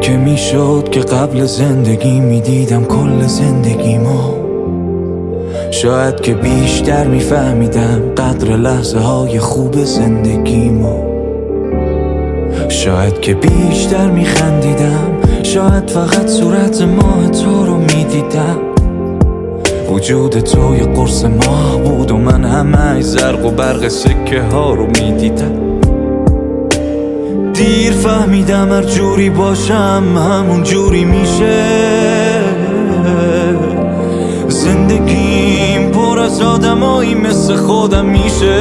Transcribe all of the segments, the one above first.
که میشد که قبل زندگی میدیدم کل زندگیمو، شاید که بیشتر میفهمیدم قدر لحظه های خوب زندگیمو، شاید که بیشتر میخندیدم، شاید فقط صورت ماه تو رو میدیدم. وجود تو یه قرص ماه بود و من همه زرق و برق سکه ها رو میدیدم. دیر فهمیدم هر جوری باشم همون جوری میشه. زندگیم پر از آدمایی مثل خودم میشه.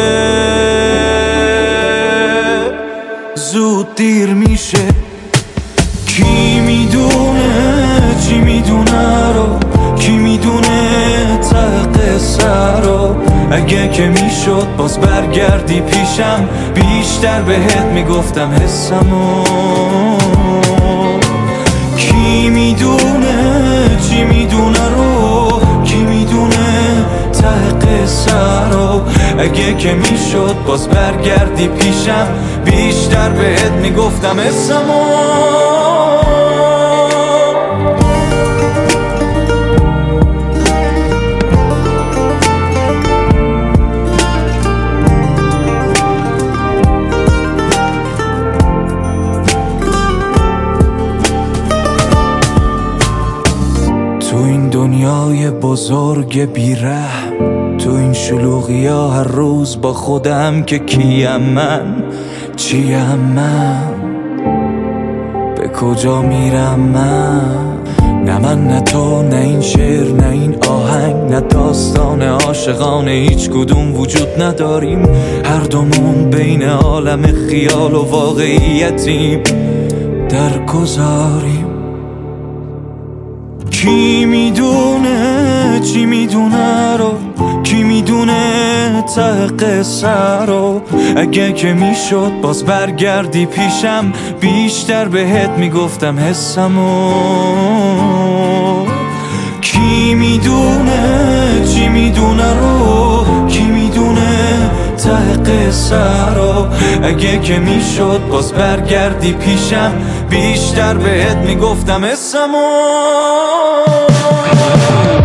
زود دیر میشه. کی میدونه چی میدونه رو، کی میدونه ته قصه رو. اگه که میشد باز برگردی پیشم، بیشتر بهت میگفتم حسمو. کی میدونه چی میدونه رو، کی میدونه ته قصه رو. اگه که میشد باز برگردی پیشم، بیشتر بهت میگفتم حسمو. تو این دنیای بزرگ بیرحم، تو این شلوغی ها هر روز با خودم که کیم من، چیم من، به کجا میرم من. نه من نه تو، نه این شعر نه این آهنگ، نه داستان عاشقانه هیچ کدوم وجود نداریم. هر دومون بین عالم خیال و واقعیتیم در گذاریم. کی میدونه چی میدونه رو، کی میدونه ته قصه رو. اگه که میشد باز برگردی پیشم، بیشتر بهت میگفتم حسمو. کی میدونه چی میدونه رو، کی میدونه ته قصه رو. اگه که میشد باز برگردی پیشم، بیشتر بهت میگفتم حسمو.